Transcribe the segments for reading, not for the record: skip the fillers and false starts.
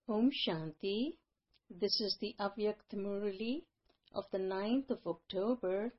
Om Shanti. This is the Avyakt Murali of the 9th of October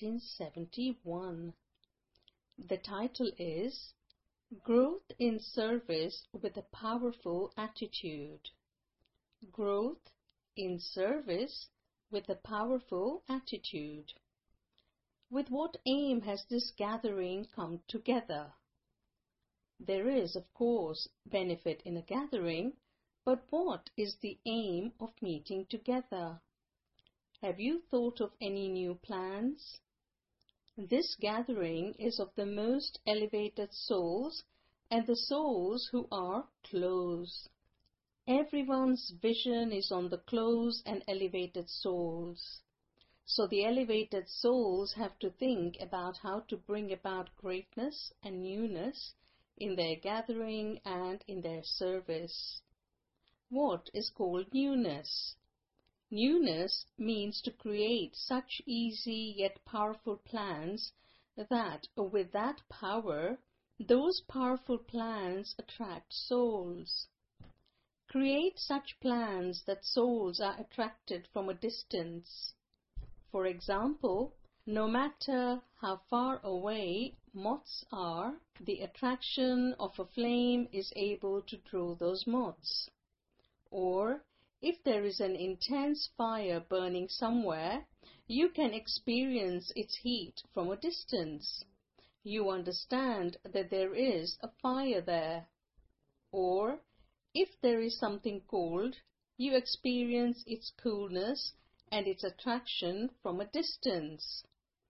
1971. The title is Growth in Service with a Powerful Attitude. Growth in Service with a Powerful Attitude. With what aim has this gathering come together? There is, of course, benefit in a gathering, but what is the aim of meeting together? Have you thought of any new plans? This gathering is of the most elevated souls and the souls who are close. Everyone's vision is on the close and elevated souls. So the elevated souls have to think about how to bring about greatness and newness in their gathering and in their service. What is called newness? Newness means to create such easy yet powerful plans that with that power, those powerful plans attract souls. Create such plans that souls are attracted from a distance. For example, no matter how far away moths are, the attraction of a flame is able to draw those moths. Or, if there is an intense fire burning somewhere, you can experience its heat from a distance. You understand that there is a fire there. Or, if there is something cold, you experience its coolness and its attraction from a distance.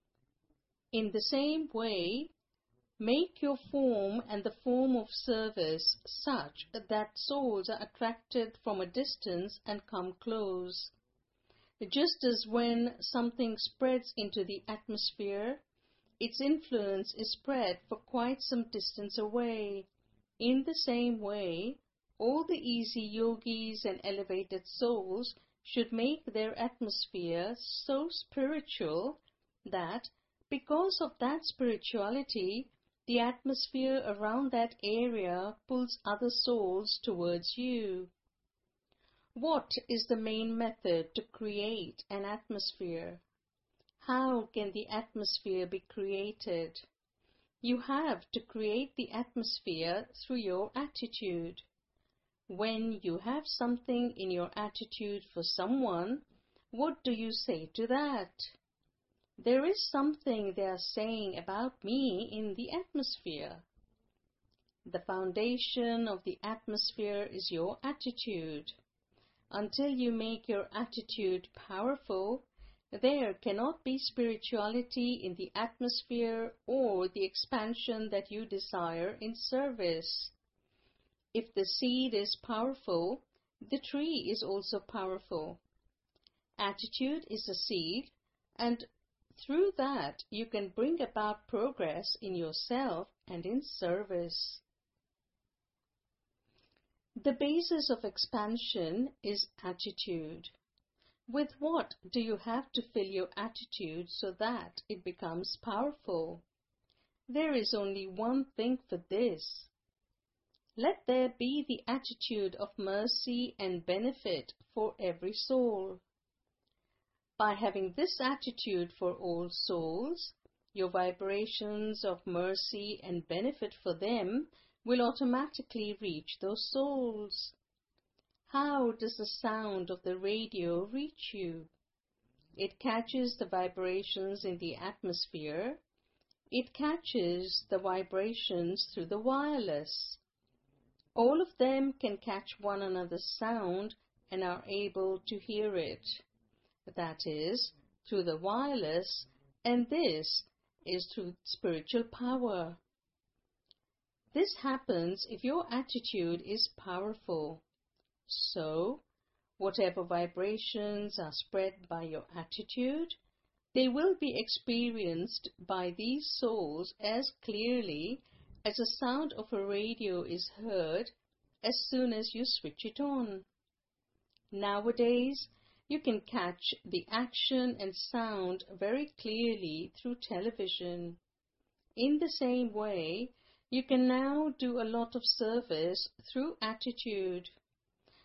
In the same way, make your form and the form of service such that souls are attracted from a distance and come close. Just as when something spreads into the atmosphere, its influence is spread for quite some distance away. In the same way, all the easy yogis and elevated souls should make their atmosphere so spiritual that, because of that spirituality, the atmosphere around that area pulls other souls towards you. What is the main method to create an atmosphere? How can the atmosphere be created? You have to create the atmosphere through your attitude. When you have something in your attitude for someone, what do you say to that? There is something they are saying about me in the atmosphere. The foundation of the atmosphere is your attitude. Until you make your attitude powerful, there cannot be spirituality in the atmosphere or the expansion that you desire in service. If the seed is powerful, the tree is also powerful. Attitude is a seed, and through that, you can bring about progress in yourself and in service. The basis of expansion is attitude. With what do you have to fill your attitude so that it becomes powerful? There is only one thing for this. Let there be the attitude of mercy and benefit for every soul. By having this attitude for all souls, your vibrations of mercy and benefit for them will automatically reach those souls. How does the sound of the radio reach you? It catches the vibrations in the atmosphere. It catches the vibrations through the wireless. All of them can catch one another's sound and are able to hear it. That is, through the wireless, and this is through spiritual power. This happens if your attitude is powerful. So, whatever vibrations are spread by your attitude, they will be experienced by these souls as clearly as the sound of a radio is heard as soon as you switch it on. Nowadays, you can catch the action and sound very clearly through television. In the same way, you can now do a lot of service through attitude.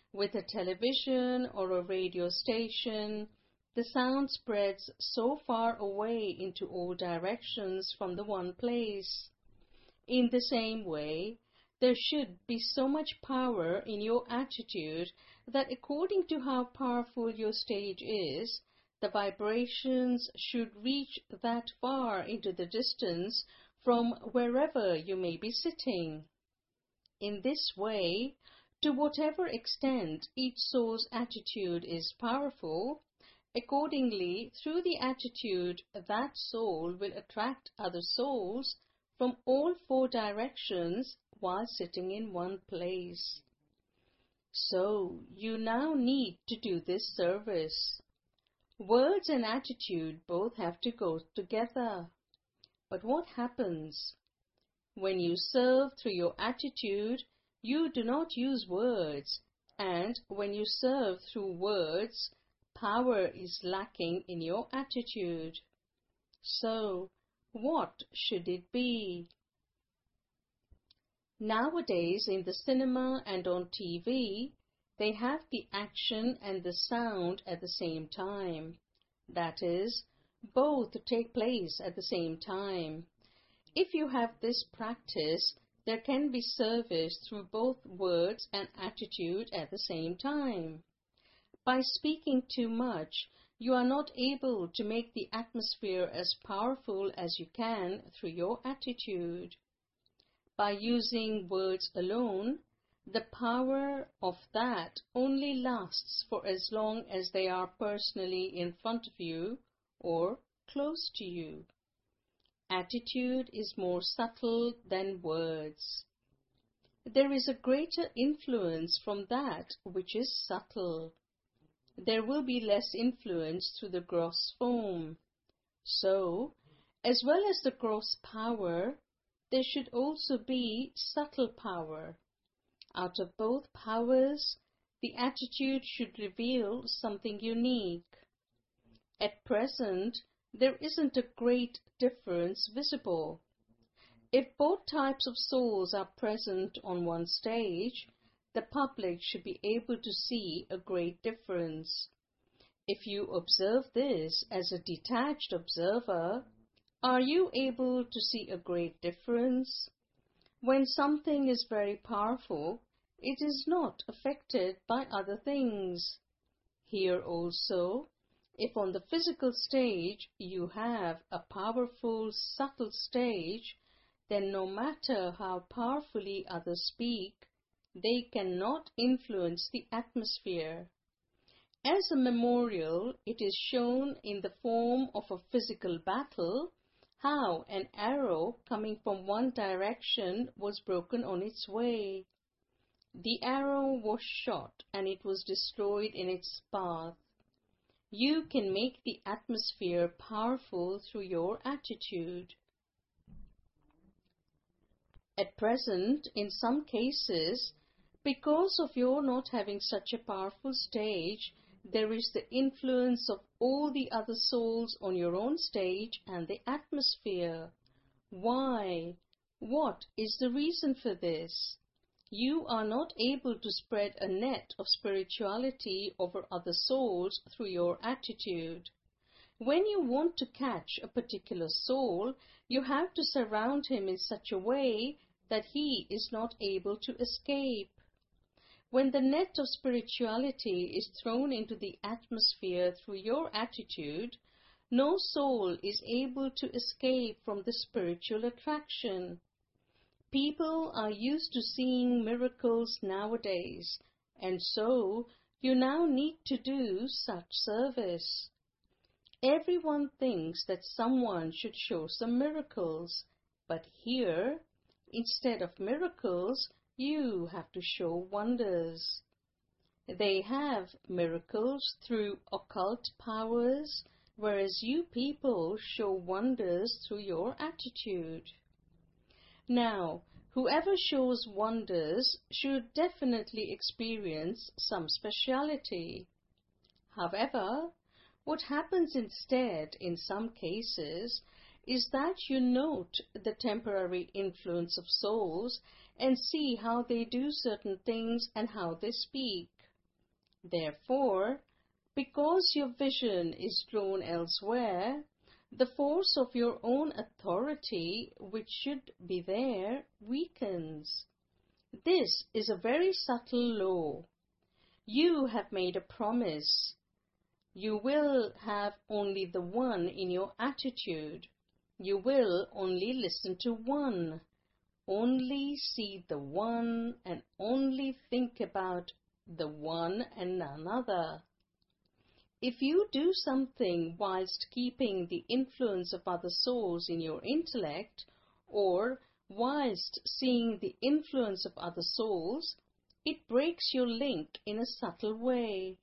With a television or a radio station, the sound spreads so far away into all directions from the one place. In the same way, there should be so much power in your attitude that according to how powerful your stage is, the vibrations should reach that far into the distance from wherever you may be sitting. In this way, to whatever extent each soul's attitude is powerful, accordingly, through the attitude, that soul will attract other souls from all four directions while sitting in one place. So, you now need to do this service. Words and attitude both have to go together. But what happens? When you serve through your attitude, you do not use words, and when you serve through words, power is lacking in your attitude. So, what should it be? Nowadays, in the cinema and on TV, they have the action and the sound at the same time. That is, both take place at the same time. If you have this practice, there can be service through both words and attitude at the same time. By speaking too much, you are not able to make the atmosphere as powerful as you can through your attitude. By using words alone, the power of that only lasts for as long as they are personally in front of you or close to you. Attitude is more subtle than words. There is a greater influence from that which is subtle. There will be less influence through the gross form. So, as well as the gross power, there should also be subtle power. Out of both powers, the attitude should reveal something unique. At present, there isn't a great difference visible. If both types of souls are present on one stage, the public should be able to see a great difference. If you observe this as a detached observer, are you able to see a great difference? When something is very powerful, it is not affected by other things. Here also, if on the physical stage you have a powerful, subtle stage, then no matter how powerfully others speak, they cannot influence the atmosphere. As a memorial, it is shown in the form of a physical battle how an arrow coming from one direction was broken on its way. The arrow was shot and it was destroyed in its path. You can make the atmosphere powerful through your attitude. At present, in some cases, because of your not having such a powerful stage, there is the influence of all the other souls on your own stage and the atmosphere. Why? What is the reason for this? You are not able to spread a net of spirituality over other souls through your attitude. When you want to catch a particular soul, you have to surround him in such a way that he is not able to escape. When the net of spirituality is thrown into the atmosphere through your attitude, no soul is able to escape from the spiritual attraction. People are used to seeing miracles nowadays, and so you now need to do such service. Everyone thinks that someone should show some miracles, but here, instead of miracles, you have to show wonders. They have miracles through occult powers, whereas you people show wonders through your attitude. Now, whoever shows wonders should definitely experience some speciality. However, what happens instead in some cases is that you note the temporary influence of souls and see how they do certain things and how they speak. Therefore, because your vision is drawn elsewhere, the force of your own authority, which should be there, weakens. This is a very subtle law. You have made a promise. You will have only the one in your attitude. You will only listen to one, only see the one, and only think about the one and none other. If you do something whilst keeping the influence of other souls in your intellect, or whilst seeing the influence of other souls, it breaks your link in a subtle way.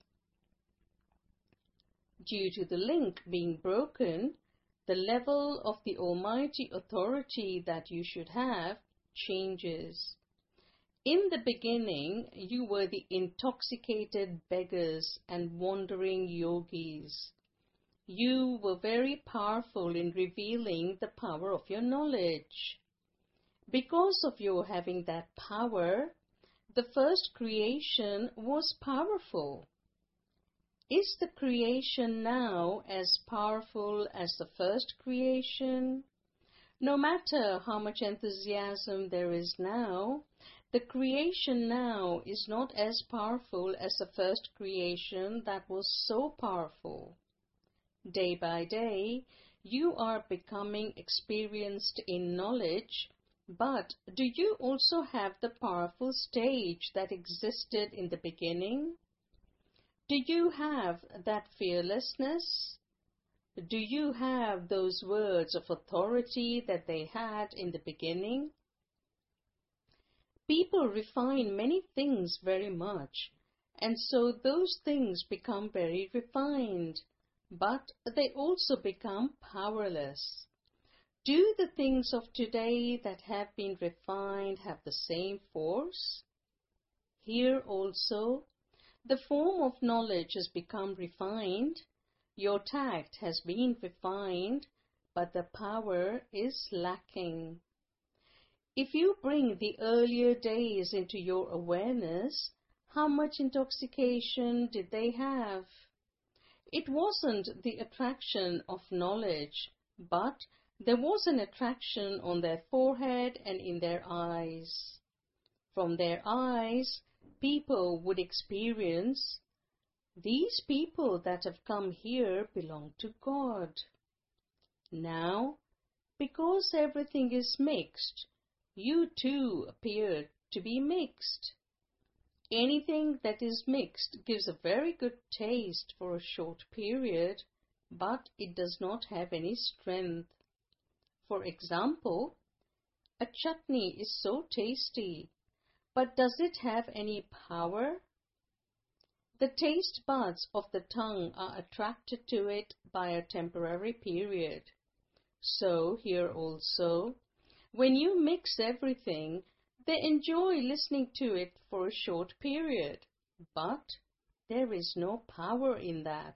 Due to the link being broken, the level of the almighty authority that you should have changes. In the beginning, you were the intoxicated beggars and wandering yogis. You were very powerful in revealing the power of your knowledge. Because of your having that power, the first creation was powerful. Is the creation now as powerful as the first creation? No matter how much enthusiasm there is now, the creation now is not as powerful as the first creation that was so powerful. Day by day, you are becoming experienced in knowledge, but do you also have the powerful stage that existed in the beginning? Do you have that fearlessness? Do you have those words of authority that they had in the beginning? People refine many things very much, and so those things become very refined, but they also become powerless. Do the things of today that have been refined have the same force? Here also, the form of knowledge has become refined. Your tact has been refined, but the power is lacking. If you bring the earlier days into your awareness, how much intoxication did they have? It wasn't the attraction of knowledge, but there was an attraction on their forehead and in their eyes. From their eyes, people would experience, these people that have come here belong to God. Now, because everything is mixed, you too appear to be mixed. Anything that is mixed gives a very good taste for a short period, but it does not have any strength. For example, a chutney is so tasty, but does it have any power? The taste buds of the tongue are attracted to it by a temporary period. So here also, when you mix everything, they enjoy listening to it for a short period, but there is no power in that.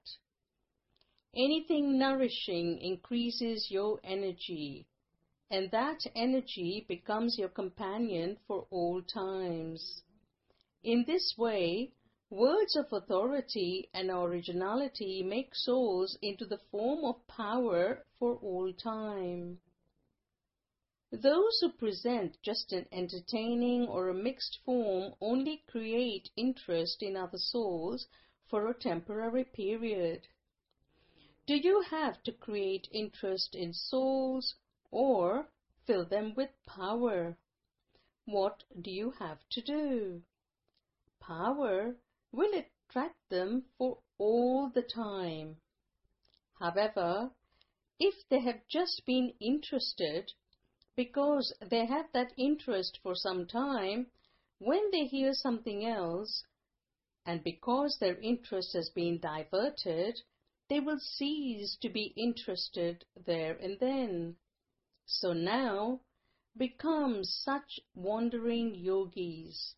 Anything nourishing increases your energy, and that energy becomes your companion for all times. In this way, words of authority and originality make souls into the form of power for all time. Those who present just an entertaining or a mixed form only create interest in other souls for a temporary period. Do you have to create interest in souls or fill them with power? What do you have to do? Power will attract them for all the time. However, if they have just been interested, because they have that interest for some time, when they hear something else, and because their interest has been diverted, they will cease to be interested there and then. So now become such wandering yogis.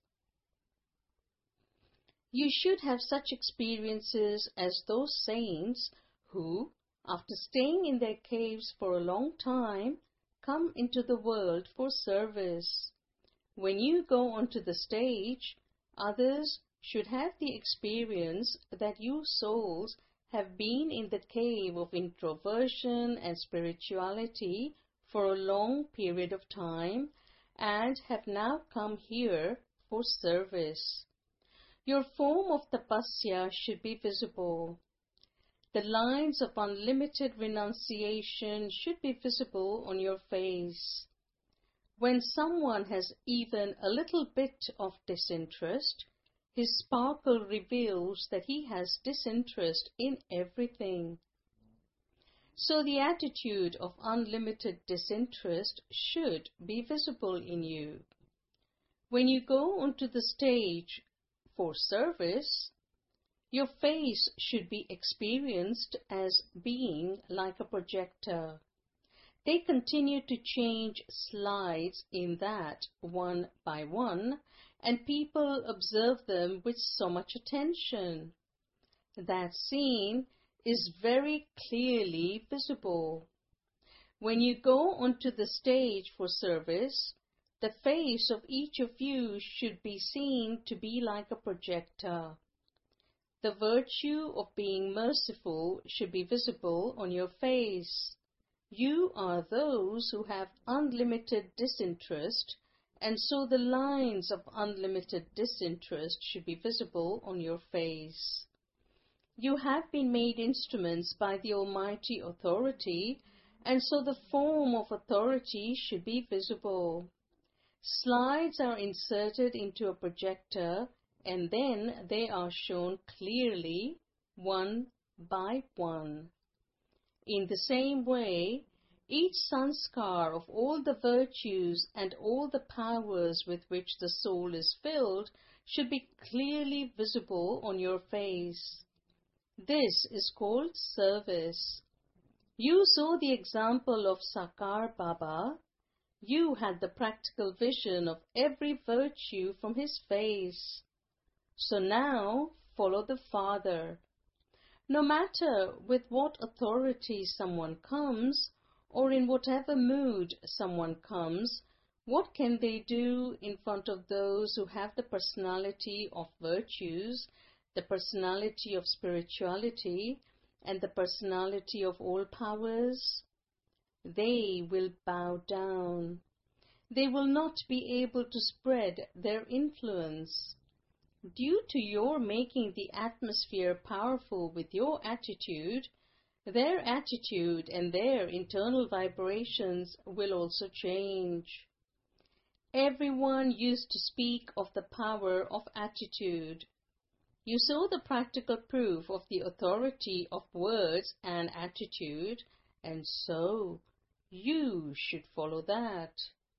You should have such experiences as those saints who, after staying in their caves for a long time, come into the world for service. When you go onto the stage, others should have the experience that you souls have been in the cave of introversion and spirituality for a long period of time and have now come here for service. Your form of tapasya should be visible. The lines of unlimited renunciation should be visible on your face. When someone has even a little bit of disinterest, his sparkle reveals that he has disinterest in everything. So the attitude of unlimited disinterest should be visible in you. When you go onto the stage for service, your face should be experienced as being like a projector. They continue to change slides in that one by one, and people observe them with so much attention. That scene is very clearly visible. When you go onto the stage for service, the face of each of you should be seen to be like a projector. The virtue of being merciful should be visible on your face. You are those who have unlimited disinterest, and so the lines of unlimited disinterest should be visible on your face. You have been made instruments by the Almighty Authority, and so the form of authority should be visible. Slides are inserted into a projector, and then they are shown clearly, one by one. In the same way, each sanskar of all the virtues and all the powers with which the soul is filled should be clearly visible on your face. This is called service. You saw the example of Sakar Baba. You had the practical vision of every virtue from his face. So now follow the Father. No matter with what authority someone comes, or in whatever mood someone comes, what can they do in front of those who have the personality of virtues, the personality of spirituality, and the personality of all powers? They will bow down. They will not be able to spread their influence. Due to your making the atmosphere powerful with your attitude, their attitude and their internal vibrations will also change. Everyone used to speak of the power of attitude. You saw the practical proof of the authority of words and attitude, and so you should follow that.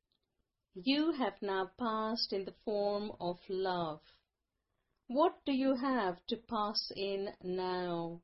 You have now passed in the form of love. What do you have to pass in now?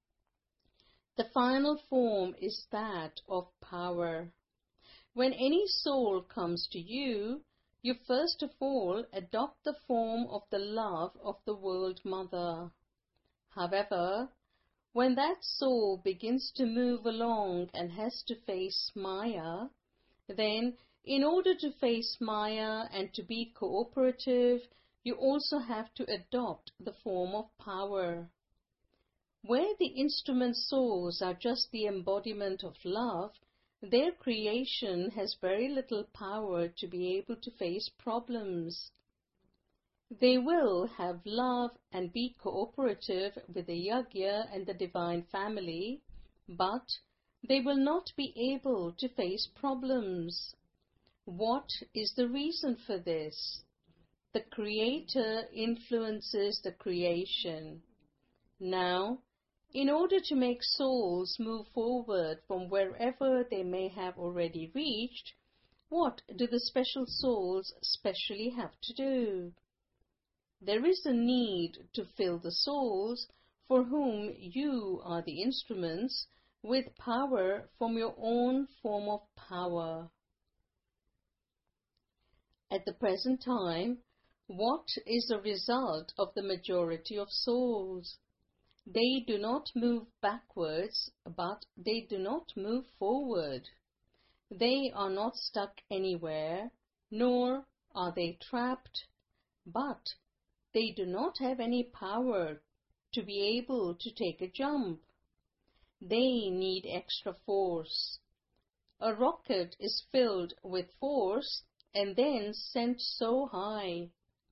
The final form is that of power. When any soul comes to you, you first of all adopt the form of the love of the World Mother. However, when that soul begins to move along and has to face Maya, then in order to face Maya and to be cooperative, you also have to adopt the form of power. Where the instrument souls are just the embodiment of love, their creation has very little power to be able to face problems. They will have love and be cooperative with the yajna and the divine family, but they will not be able to face problems. What is the reason for this? The Creator influences the creation. Now, in order to make souls move forward from wherever they may have already reached, what do the special souls specially have to do? There is a need to fill the souls for whom you are the instruments with power from your own form of power. At the present time, what is the result of the majority of souls? They do not move backwards, but they do not move forward. They are not stuck anywhere, nor are they trapped, but They do not have any power to be able to take a jump. They need extra force. A rocket is filled with force and then sent so high.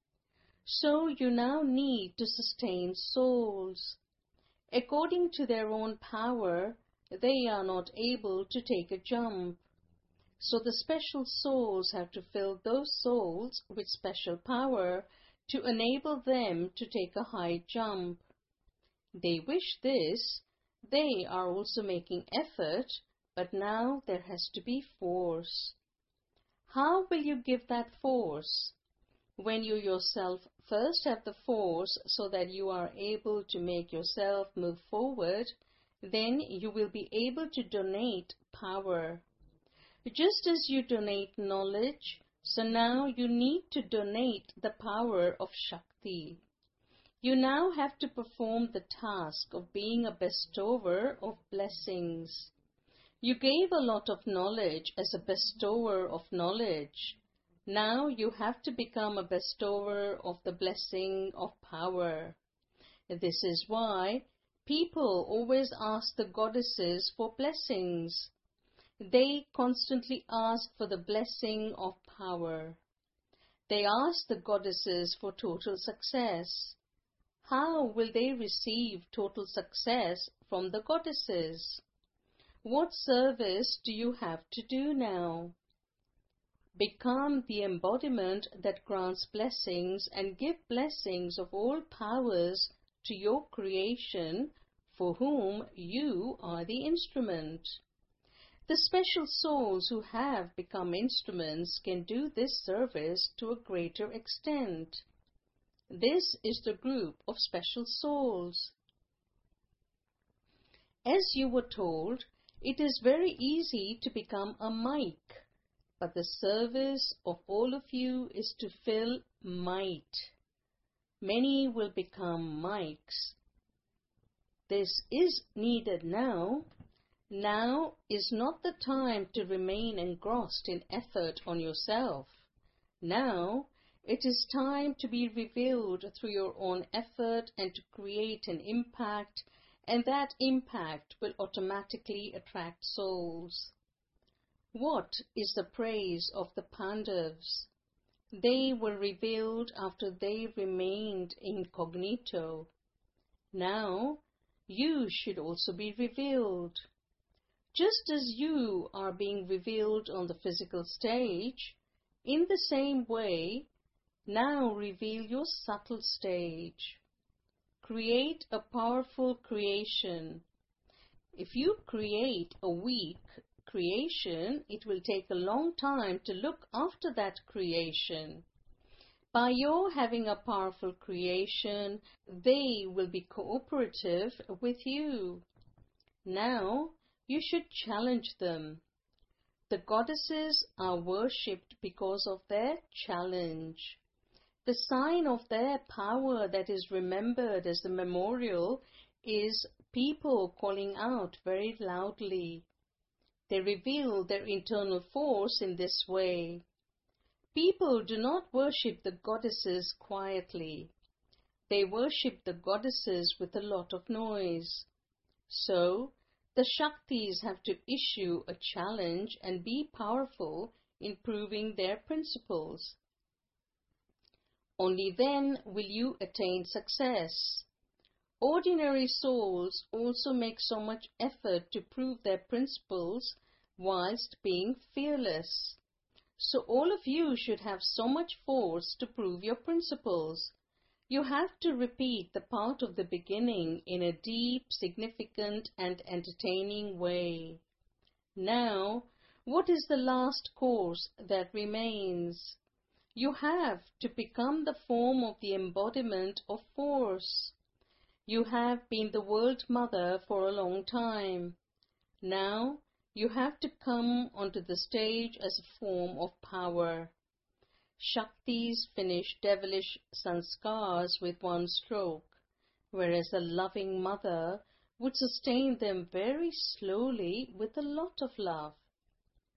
So you now need to sustain souls. According to their own power, they are not able to take a jump. So the special souls have to fill those souls with special power to enable them to take a high jump. They wish this. They are also making effort, but now there has to be force. How will you give that force? When you yourself first have the force so that you are able to make yourself move forward, then you will be able to donate power. Just as you donate knowledge, so now you need to donate the power of Shakti. You now have to perform the task of being a bestower of blessings. You gave a lot of knowledge as a bestower of knowledge. Now you have to become a bestower of the blessing of power. This is why people always ask the goddesses for blessings. They constantly ask for the blessing of power. They ask the goddesses for total success. How will they receive total success from the goddesses? What service do you have to do now? Become the embodiment that grants blessings and give blessings of all powers to your creation, for whom you are the instrument. The special souls who have become instruments can do this service to a greater extent. This is the group of special souls. As you were told, it is very easy to become a mic, but the service of all of you is to fill might. Many will become mics. This is needed now. Now is not the time to remain engrossed in effort on yourself. Now it is time to be revealed through your own effort and to create an impact, and that impact will automatically attract souls. What is the praise of the Pandavas? They were revealed after they remained incognito. Now you should also be revealed. Just as you are being revealed on the physical stage, in the same way, now reveal your subtle stage. Create a powerful creation. If you create a weak creation, it will take a long time to look after that creation. By your having a powerful creation, they will be cooperative with you. Now, you should challenge them. The goddesses are worshipped because of their challenge. The sign of their power that is remembered as the memorial is people calling out very loudly. They reveal their internal force in this way. People do not worship the goddesses quietly. They worship the goddesses with a lot of noise. So, the Shaktis have to issue a challenge and be powerful in proving their principles. Only then will you attain success. Ordinary souls also make so much effort to prove their principles whilst being fearless. So all of you should have so much force to prove your principles. You have to repeat the part of the beginning in a deep, significant, and entertaining way. Now, what is the last course that remains? You have to become the form of the embodiment of force. You have been the world mother for a long time. Now, you have to come onto the stage as a form of power. Shaktis finish devilish sanskars with one stroke, whereas a loving mother would sustain them very slowly with a lot of love.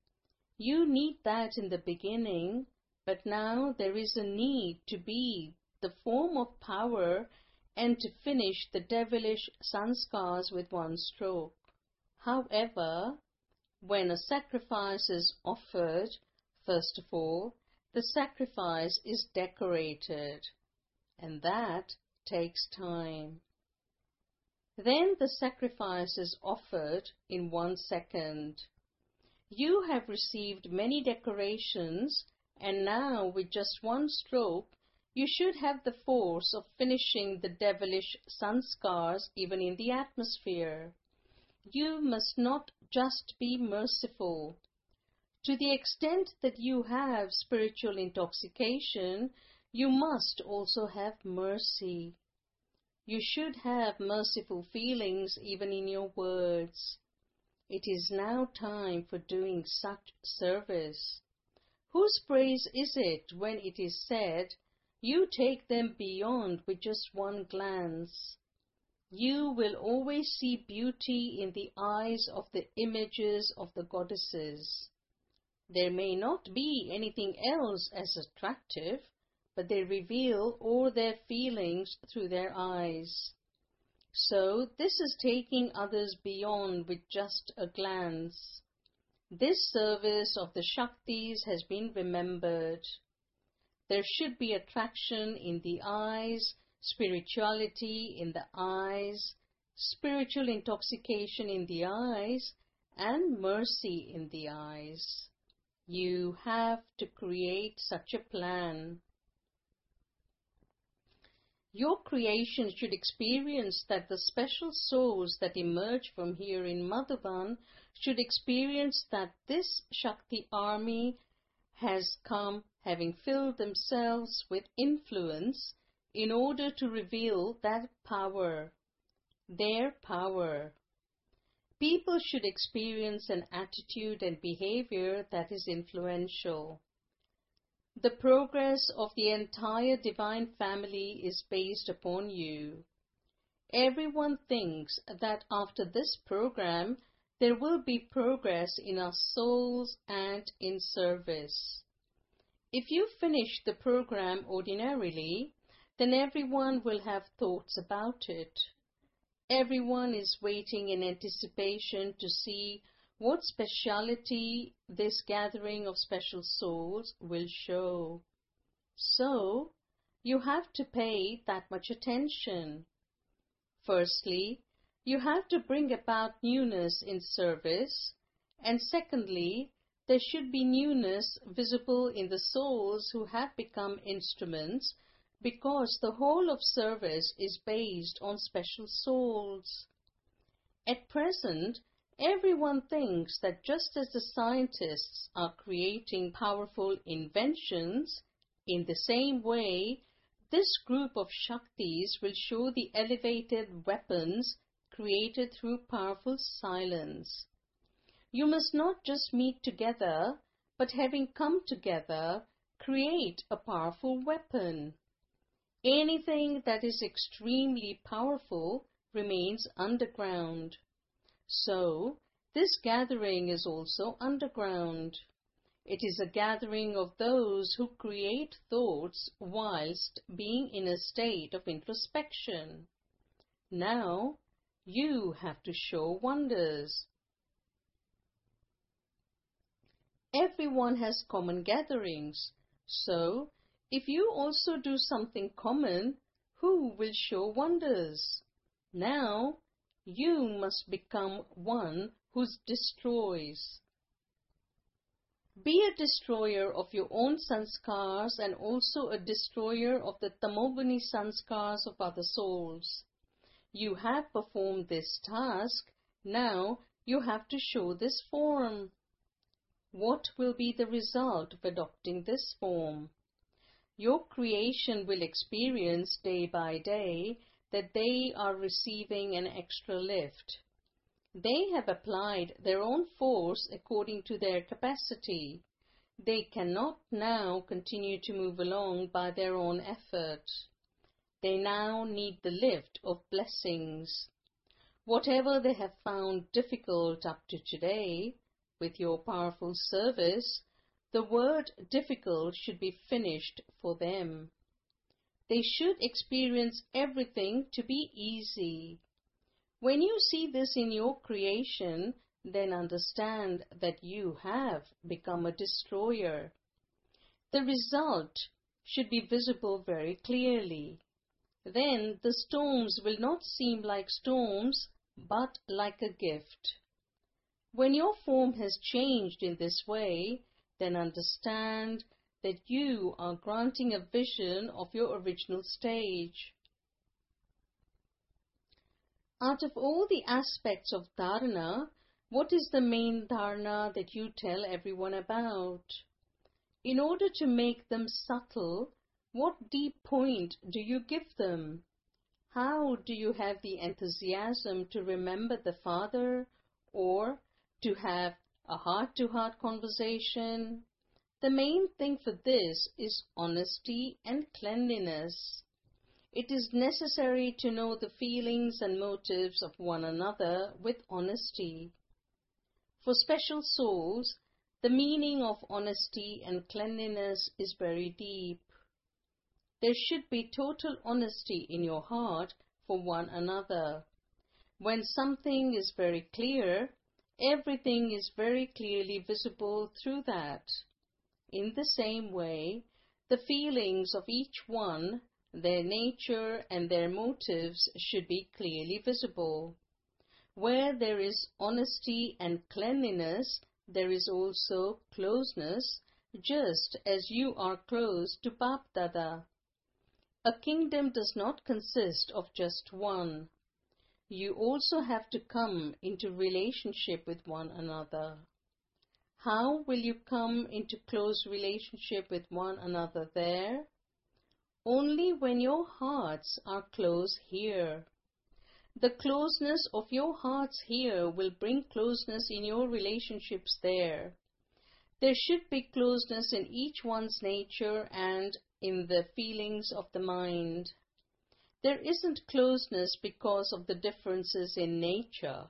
You need that in the beginning, but now there is a need to be the form of power and to finish the devilish sanskars with one stroke. However, when a sacrifice is offered, first of all, the sacrifice is decorated, and that takes time. Then the sacrifice is offered in 1 second. You have received many decorations, and now with just one stroke, you should have the force of finishing the devilish sanskars even in the atmosphere. You must not just be merciful. To the extent that you have spiritual intoxication, you must also have mercy. You should have merciful feelings even in your words. It is now time for doing such service. Whose praise is it when it is said, "You take them beyond with just one glance"? You will always see beauty in the eyes of the images of the goddesses. There may not be anything else as attractive, but they reveal all their feelings through their eyes. So this is taking others beyond with just a glance. This service of the Shaktis has been remembered. There should be attraction in the eyes, spirituality in the eyes, spiritual intoxication in the eyes, and mercy in the eyes. You have to create such a plan. Your creation should experience that the special souls that emerge from here in Madhuban should experience that this Shakti army has come having filled themselves with influence in order to reveal that power, their power. People should experience an attitude and behavior that is influential. The progress of the entire divine family is based upon you. Everyone thinks that after this program, there will be progress in our souls and in service. If you finish the program ordinarily, then everyone will have thoughts about it. Everyone is waiting in anticipation to see what speciality this gathering of special souls will show. So, you have to pay that much attention. Firstly, you have to bring about newness in service, and secondly, there should be newness visible in the souls who have become instruments, because the whole of service is based on special souls. At present, everyone thinks that just as the scientists are creating powerful inventions, in the same way, this group of Shaktis will show the elevated weapons created through powerful silence. You must not just meet together, but having come together, create a powerful weapon. Anything that is extremely powerful remains underground. So, this gathering is also underground. It is a gathering of those who create thoughts whilst being in a state of introspection. Now, you have to show wonders. Everyone has common gatherings, so if you also do something common, who will show wonders? Now, you must become one who destroys. Be a destroyer of your own sanskars and also a destroyer of the tamoguni sanskars of other souls. You have performed this task, now you have to show this form. What will be the result of adopting this form? Your creation will experience day by day that they are receiving an extra lift. They have applied their own force according to their capacity. They cannot now continue to move along by their own effort. They now need the lift of blessings. Whatever they have found difficult up to today, with your powerful service, the word difficult should be finished for them. They should experience everything to be easy. When you see this in your creation, then understand that you have become a destroyer. The result should be visible very clearly. Then the storms will not seem like storms, but like a gift. When your form has changed in this way, then understand that you are granting a vision of your original stage. Out of all the aspects of dharana, what is the main dharana that you tell everyone about? In order to make them subtle, what deep point do you give them? How do you have the enthusiasm to remember the Father or to have a heart-to-heart conversation? The main thing for this is honesty and cleanliness. It is necessary to know the feelings and motives of one another with honesty. For special souls, the meaning of honesty and cleanliness is very deep. There should be total honesty in your heart for one another. When something is very clear, everything is very clearly visible through that. In the same way, the feelings of each one, their nature and their motives should be clearly visible. Where there is honesty and cleanliness, there is also closeness, just as you are close to Bap Dada. A kingdom does not consist of just one. You also have to come into relationship with one another. How will you come into close relationship with one another there? Only when your hearts are close here. The closeness of your hearts here will bring closeness in your relationships there. There should be closeness in each one's nature and in the feelings of the mind. There isn't closeness because of the differences in nature.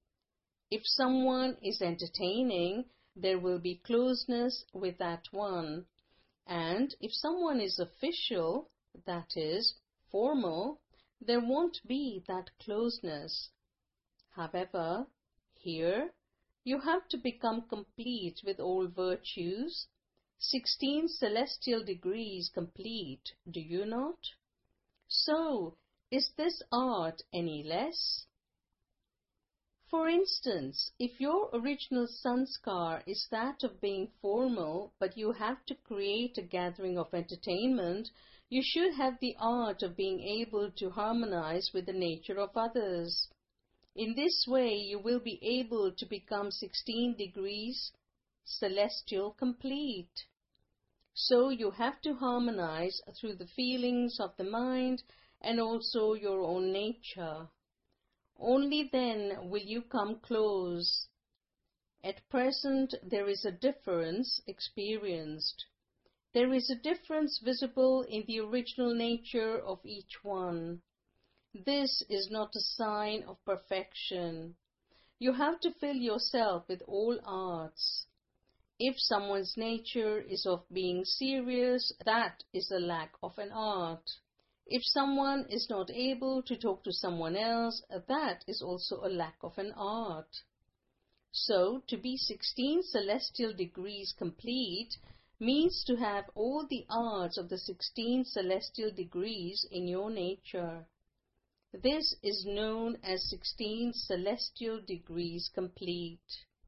If someone is entertaining, there will be closeness with that one. And if someone is official, that is, formal, there won't be that closeness. However, here, you have to become complete with all virtues, 16 celestial degrees complete, do you not? So, is this art any less? For instance, if your original sanskar is that of being formal, but you have to create a gathering of entertainment, you should have the art of being able to harmonize with the nature of others. In this way, you will be able to become 16 degrees celestial complete. So you have to harmonize through the feelings of the mind and also your own nature. Only then will you come close. At present, there is a difference experienced. There is a difference visible in the original nature of each one. This is not a sign of perfection. You have to fill yourself with all arts. If someone's nature is of being serious, that is a lack of an art. If someone is not able to talk to someone else, that is also a lack of an art. So, to be 16 celestial degrees complete means to have all the arts of the 16 celestial degrees in your nature. This is known as 16 celestial degrees complete.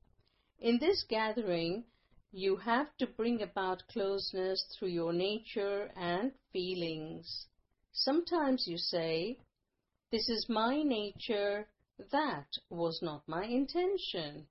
In this gathering, you have to bring about closeness through your nature and feelings. Sometimes you say, "This is my nature, that was not my intention."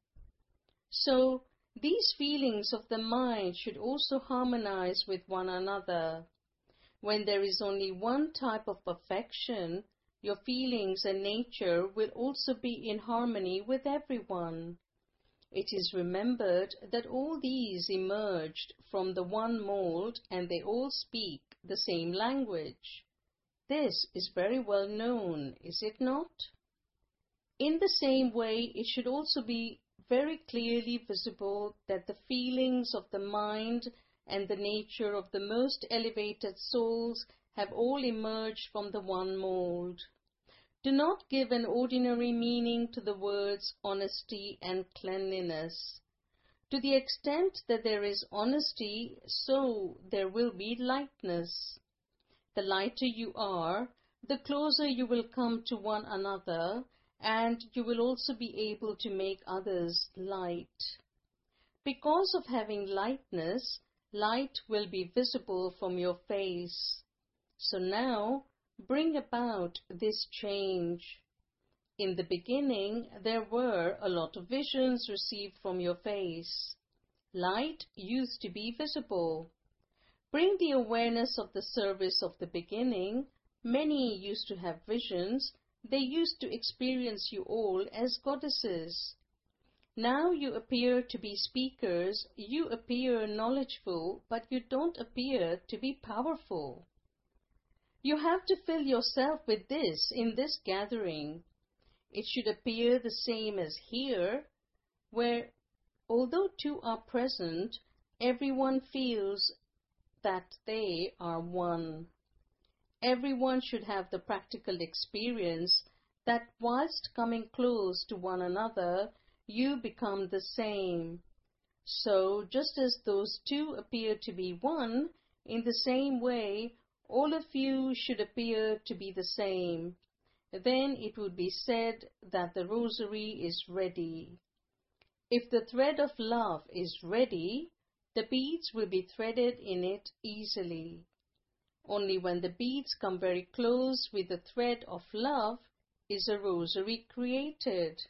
So, these feelings of the mind should also harmonize with one another. When there is only one type of perfection, your feelings and nature will also be in harmony with everyone. It is remembered that all these emerged from the one mold and they all speak the same language. This is very well known, is it not? In the same way, it should also be very clearly visible that the feelings of the mind and the nature of the most elevated souls have all emerged from the one mold. Do not give an ordinary meaning to the words honesty and cleanliness. To the extent that there is honesty, so there will be lightness. The lighter you are, the closer you will come to one another, and you will also be able to make others light. Because of having lightness, light will be visible from your face. So now, bring about this change. In the beginning, there were a lot of visions received from your face. Light used to be visible. Bring the awareness of the service of the beginning. Many used to have visions. They used to experience you all as goddesses. Now you appear to be speakers. You appear knowledgeful, but you don't appear to be powerful. You have to fill yourself with this in this gathering. It should appear the same as here, where, although two are present, everyone feels that they are one. Everyone should have the practical experience that whilst coming close to one another, you become the same. So, just as those two appear to be one, in the same way, all of you should appear to be the same. Then it would be said that the rosary is ready. If the thread of love is ready, the beads will be threaded in it easily. Only when the beads come very close with the thread of love is a rosary created.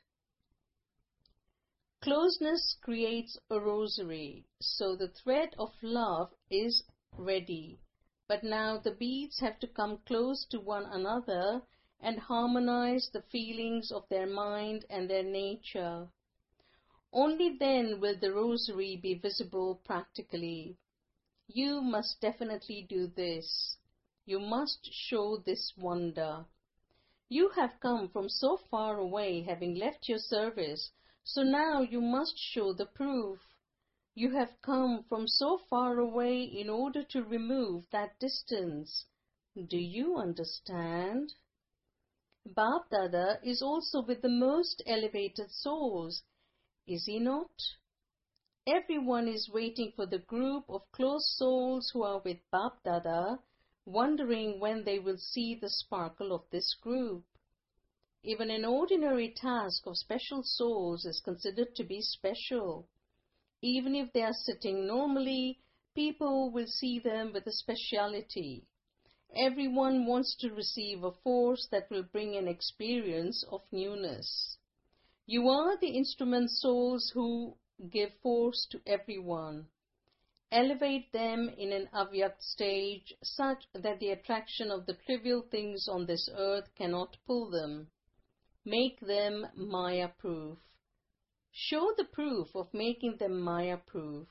Closeness creates a rosary, so the thread of love is ready. But now the beads have to come close to one another and harmonize the feelings of their mind and their nature. Only then will the rosary be visible practically. You must definitely do this. You must show this wonder. You have come from so far away, having left your service, so now you must show the proof. You have come from so far away in order to remove that distance. Do you understand? Bap Dada is also with the most elevated souls, is he not? Everyone is waiting for the group of close souls who are with Bap Dada, wondering when they will see the sparkle of this group. Even an ordinary task of special souls is considered to be special. Even if they are sitting normally, people will see them with a speciality. Everyone wants to receive a force that will bring an experience of newness. You are the instrument souls who give force to everyone. Elevate them in an avyakt stage such that the attraction of the trivial things on this earth cannot pull them. Make them Maya-proof. Show the proof of making them Maya-proof.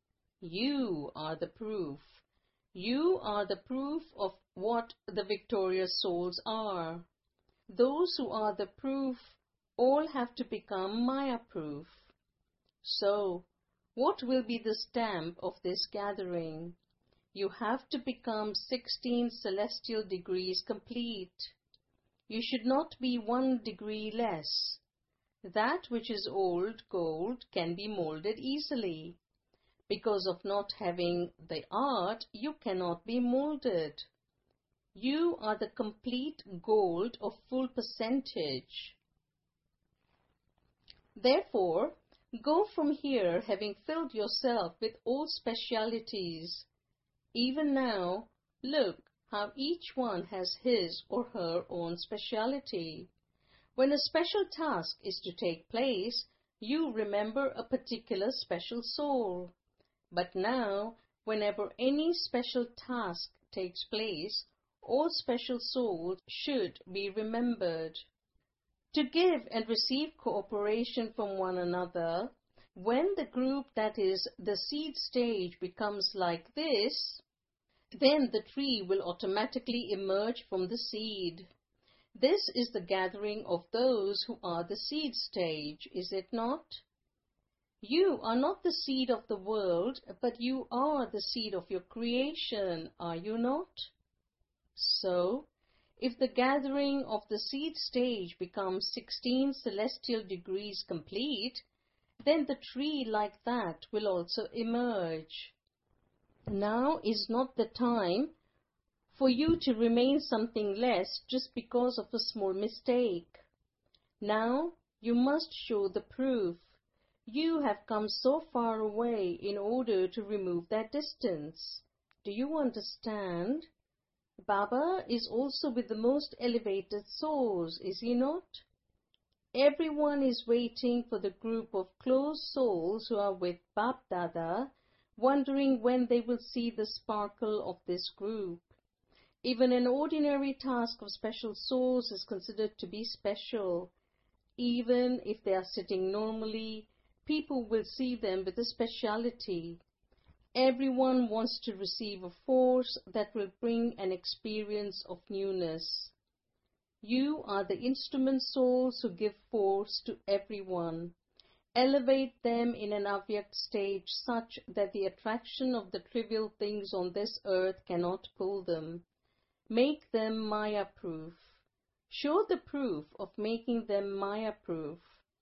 You are the proof. You are the proof of what the victorious souls are. Those who are the proof all have to become Maya-proof. So, what will be the stamp of this gathering? You have to become 16 celestial degrees complete. You should not be 1 degree less. That which is old gold can be molded easily. Because of not having the art, you cannot be molded. You are the complete gold of full percentage. Therefore, go from here having filled yourself with all specialities. Even now, look how each one has his or her own speciality. When a special task is to take place, you remember a particular special soul. But now, whenever any special task takes place, all special souls should be remembered. To give and receive cooperation from one another, when the group that is the seed stage becomes like this, then the tree will automatically emerge from the seed. This is the gathering of those who are the seed stage, is it not? You are not the seed of the world, but you are the seed of your creation, are you not? So, if the gathering of the seed stage becomes 16 celestial degrees complete, then the tree like that will also emerge. Now is not the time for you to remain something less just because of a small mistake. Now you must show the proof. You have come so far away in order to remove that distance. Do you understand? Baba is also with the most elevated souls, is he not? Everyone is waiting for the group of close souls who are with Bap Dada, wondering when they will see the sparkle of this group. Even an ordinary task of special souls is considered to be special. Even if they are sitting normally, people will see them with a speciality. Everyone wants to receive a force that will bring an experience of newness. You are the instrument souls who give force to everyone. Elevate them in an avyakt stage such that the attraction of the trivial things on this earth cannot pull them. Make them Maya-proof. Show the proof of making them Maya-proof.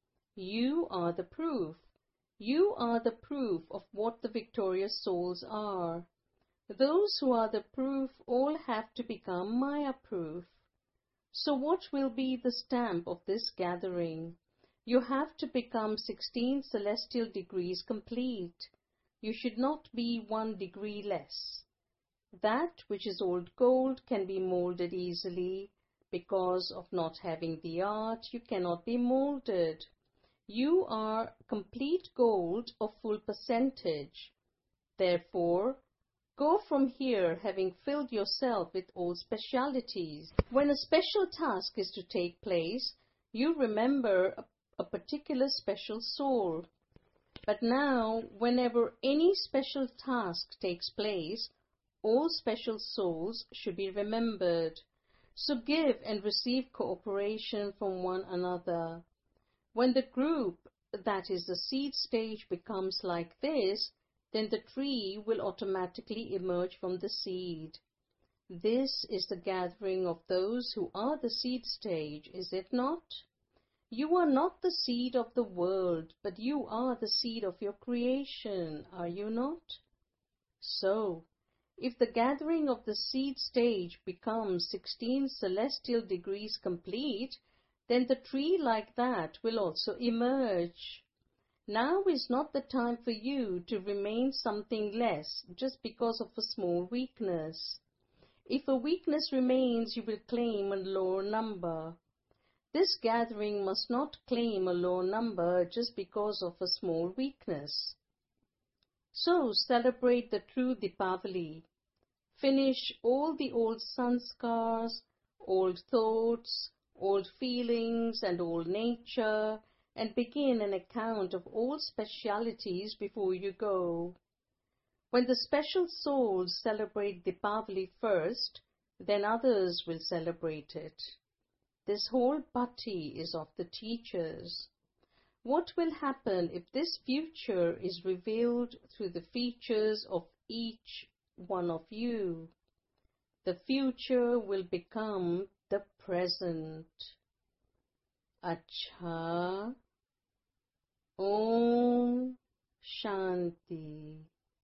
You are the proof. You are the proof of what the victorious souls are. Those who are the proof all have to become Maya-proof. So what will be the stamp of this gathering? You have to become 16 celestial degrees complete. You should not be 1 degree less. That which is old gold can be molded easily. Because of not having the art, you cannot be molded. You are complete gold of full percentage. Therefore, go from here having filled yourself with all specialities. When a special task is to take place, you remember a particular special soul. But now, whenever any special task takes place, all special souls should be remembered. So give and receive cooperation from one another. When the group, that is the seed stage, becomes like this, then the tree will automatically emerge from the seed. This is the gathering of those who are the seed stage, is it not? You are not the seed of the world, but you are the seed of your creation, are you not? So, if the gathering of the seed stage becomes 16 celestial degrees complete, then the tree like that will also emerge. Now is not the time for you to remain something less just because of a small weakness. If a weakness remains, you will claim a lower number. This gathering must not claim a lower number just because of a small weakness. So celebrate the true Deepavali. Finish all the old sanskars, old thoughts, old feelings and old nature, and begin an account of all specialities before you go. When the special souls celebrate Deepavali first, then others will celebrate it. This whole bhatti is of the teachers. What will happen if this future is revealed through the features of each one of you? The future will become the present. Acha. Om Shanti.